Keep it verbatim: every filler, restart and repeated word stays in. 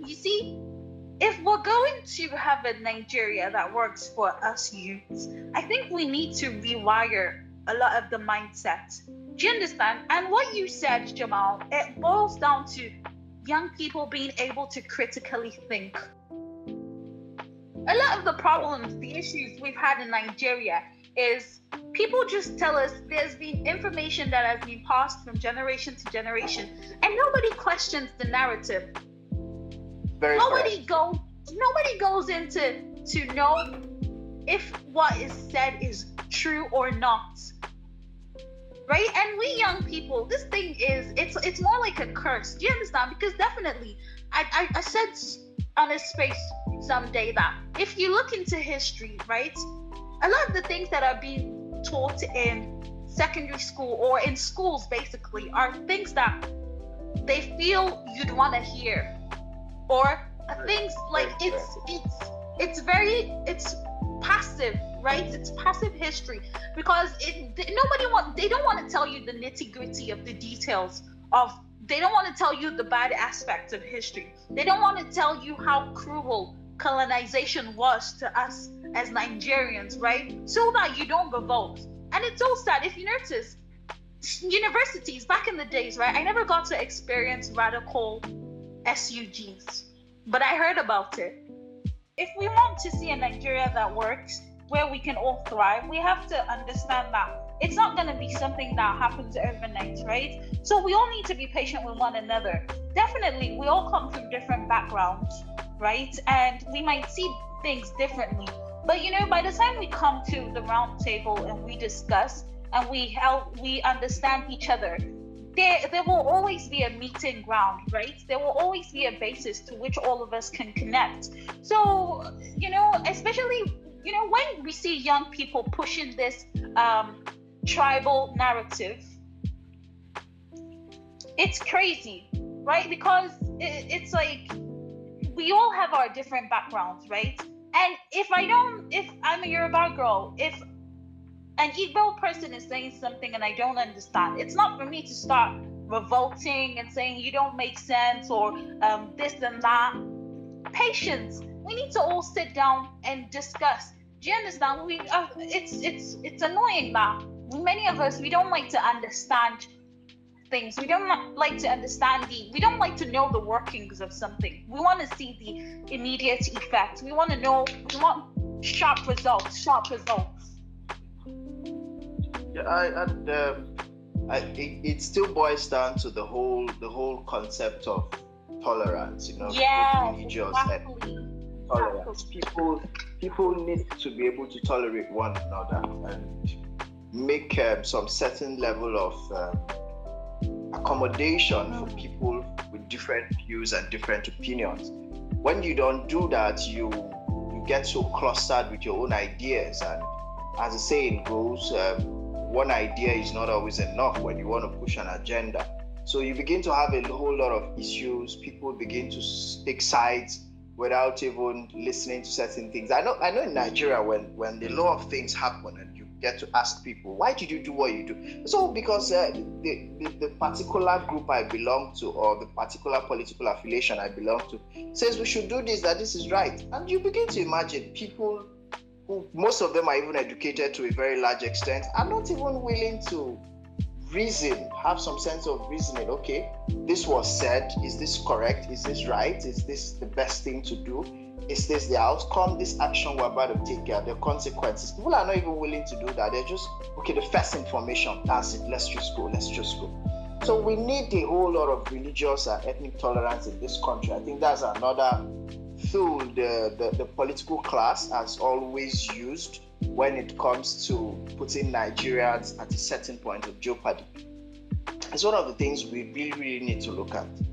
you see, if we're going to have a Nigeria that works for us youths, I think we need to rewire a lot of the mindset. Do you understand? And what you said, Jamal, it boils down to young people being able to critically think. A lot of the problems, the issues we've had in Nigeria is people just tell us there's been information that has been passed from generation to generation, and nobody questions the narrative. Very nobody correct. goes nobody goes into to know if what is said is true or not. Right? And we young people, this thing is it's it's more like a curse. Do you understand? Because definitely I, I, I said on a space someday that if you look into history, right, a lot of the things that are being taught in secondary school or in schools basically are things that they feel you'd want to hear, or things like it's it's it's very it's passive, right? It's passive history because it nobody want they don't want to tell you the nitty-gritty of the details of they don't want to tell you the bad aspects of history. They don't want to tell you how cruel colonization was to us as Nigerians, right? So that you don't revolt. And it's so sad. If you notice, universities back in the days, right? I never got to experience radical S U Gs, but I heard about it. If we want to see a Nigeria that works, where we can all thrive, we have to understand that it's not going to be something that happens overnight, right? So we all need to be patient with one another. Definitely, we all come from different backgrounds, right? And we might see things differently. But you know, by the time we come to the round table and we discuss and we help, we understand each other, there there will always be a meeting ground, right? There will always be a basis to which all of us can connect. So, you know, especially, you know, when we see young people pushing this um, tribal narrative, it's crazy, right? Because it, it's like we all have our different backgrounds, right? And if I don't, if I'm a Yoruba girl, if an Igbo person is saying something and I don't understand, it's not for me to start revolting and saying you don't make sense or um, this and that. Patience. We need to all sit down and discuss. Do you understand? We uh, it's it's it's annoying that many of us, we don't like to understand things. We don't like to understand the, we don't like to know the workings of something. We want to see the immediate effect. We want to know, we want sharp results, sharp results. Yeah, I, and um, I, it, it still boils down to the whole, the whole concept of tolerance, you know, Yeah, religious exactly. and tolerance. People, people need to be able to tolerate one another and make um, some certain level of um, accommodation for people with different views and different opinions. When you don't do that, you you get so clustered with your own ideas, and as the saying goes, um, one idea is not always enough when you want to push an agenda. So you begin to have a whole lot of issues. People begin to take sides without even listening to certain things. I know I know in Nigeria, when when the law of things happen and you get to ask people, why did you do what you do? So because uh, the, the, the particular group I belong to, or the particular political affiliation I belong to, says we should do this, that this is right. And you begin to imagine people who, most of them are even educated to a very large extent, are not even willing to reason, have some sense of reasoning. Okay, this was said, is this correct? Is this right? Is this the best thing to do? Is this the outcome? This action we're about to take, uh, the consequences. People are not even willing to do that. They're just, okay, the first information, that's it, let's just go, let's just go. So we need a whole lot of religious and ethnic tolerance in this country. I think that's another tool the, the, the political class has always used when it comes to putting Nigerians at a certain point of jeopardy. It's one of the things we really, really need to look at.